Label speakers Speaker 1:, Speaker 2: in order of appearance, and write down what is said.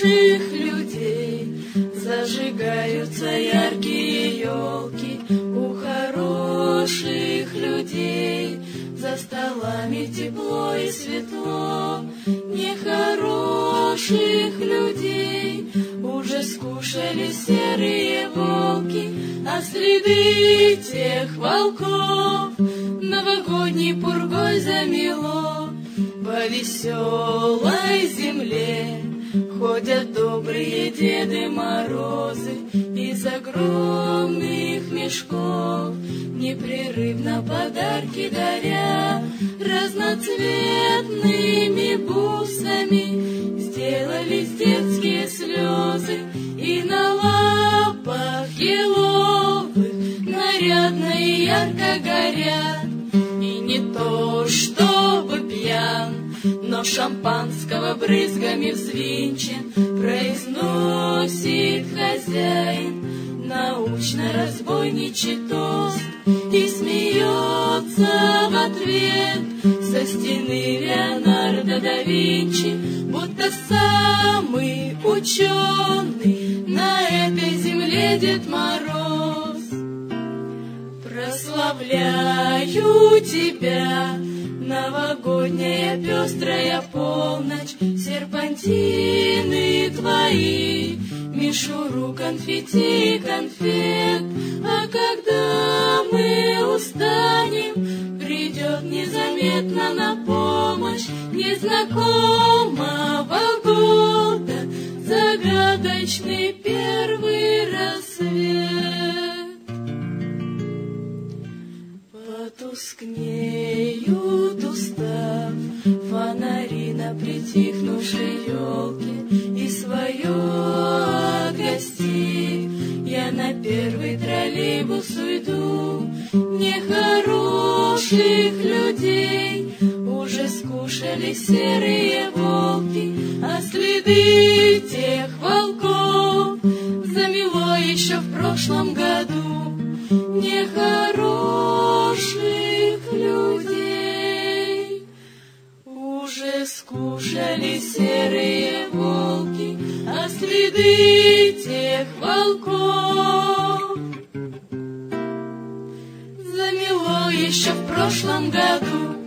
Speaker 1: хороших людей зажигаются яркие елки. У хороших людей за столами тепло и светло. Нехороших людей уже скушали серые волки, а следы тех волков новогодней пургой замело. По веселой земле ходят добрые Деды Морозы, из огромных мешков непрерывно подарки даря. Разноцветными бусами сделались детские слезы, и на лапах еловых нарядно и ярко горят. И не то чтобы пьян, но шампанского брызгами взвинчен, произносит хозяин научно-разбойничий тост и смеется в ответ со стены Леонардо да Винчи, будто самый ученый на этой земле Дед Мороз. Прославляю тебя, новогодняя пестрая полночь, серпантины твои, мишуру, конфетти и конфет. А когда мы устанем, придет незаметно на помощь незнакомого года загадочный первый рассвет. Потускнеют, устав, фонари на притихнувшей елке, и свое отгостив, я на первый троллейбус уйду. Нехороших людей уже скушали серые волки, а следы тех волков замело еще в прошлом году. Нехороших людей уже скушали серые волки, а следы тех волков замело еще в прошлом году.